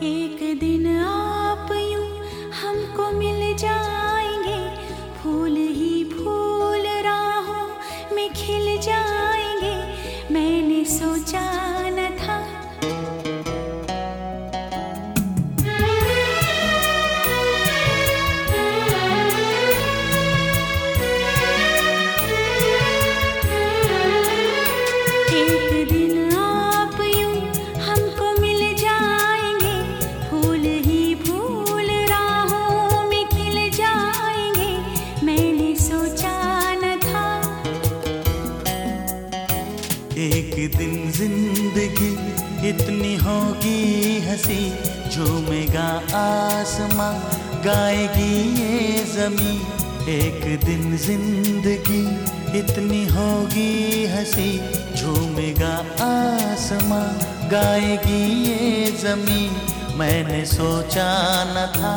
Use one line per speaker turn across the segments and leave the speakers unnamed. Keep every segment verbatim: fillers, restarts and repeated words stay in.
एक दिन आप यूं हमको मिल जाएंगे, फूल ही फूल राहों में खिल जाएंगे। मैंने सोचा न था
एक दिन जिंदगी इतनी होगी हंसी, झूमेगा आसमां गाएगी ये जमी। एक दिन जिंदगी इतनी होगी हंसी, झूमेगा आसमां गाएगी ये जमी। मैंने सोचा न था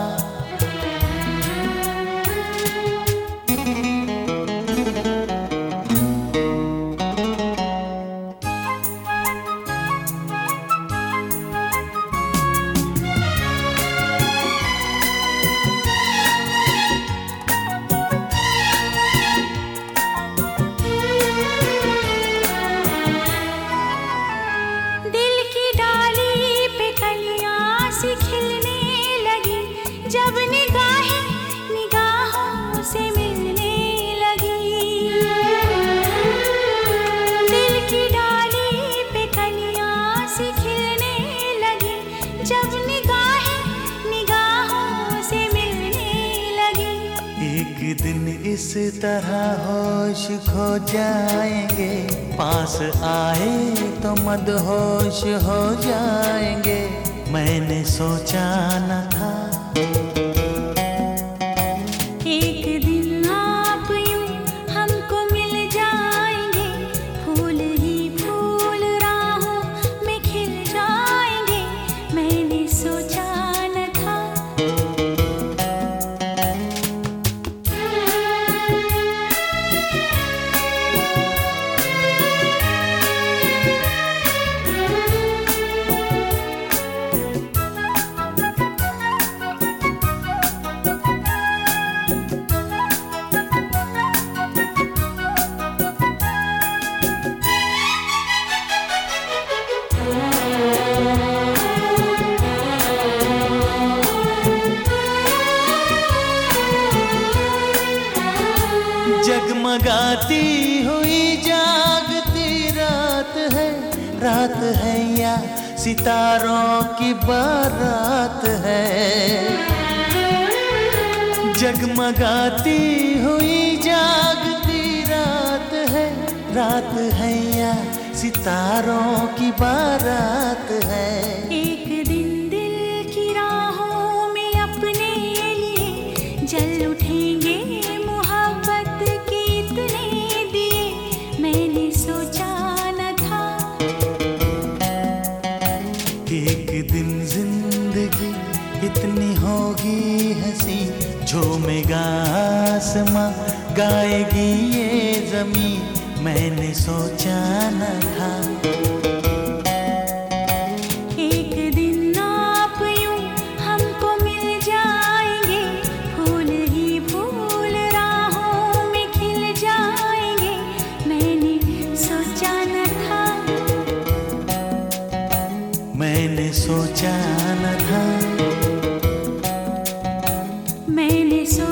जब निगाहें निगाहों से मिलने लगी। दिल की डाली पे कलियां सी खिलने लगी, जब निगाहें निगाहों से मिलने लगी।
एक दिन इस तरह होश खो जाएंगे, पास आए तो मदहोश हो जाएंगे। मैंने सोचा न था
एक दिन आप यूं हमको मिल जाएंगे, फूल ही फूल राहों में खिल जाएंगे। मैंने सोचा न था
जगमगाती हुई जागती रात है, रात है या सितारों की बारात है। जगमगाती हुई जागती रात है, रात है या सितारों की बारात है।
एक दिन दिल की राहों में अपने लिए जल उठेंगे,
एक दिन जिंदगी इतनी होगी हंसी, झूमेगा आसमां गाएगी ये जमी। मैंने सोचा न था
एक दिन आप यूं हमको मिल जाएंगे, फूल ही फूल राहों में खिल जाएंगे। मैंने सोचा न था
मैंने सोचा न था
मैंने सो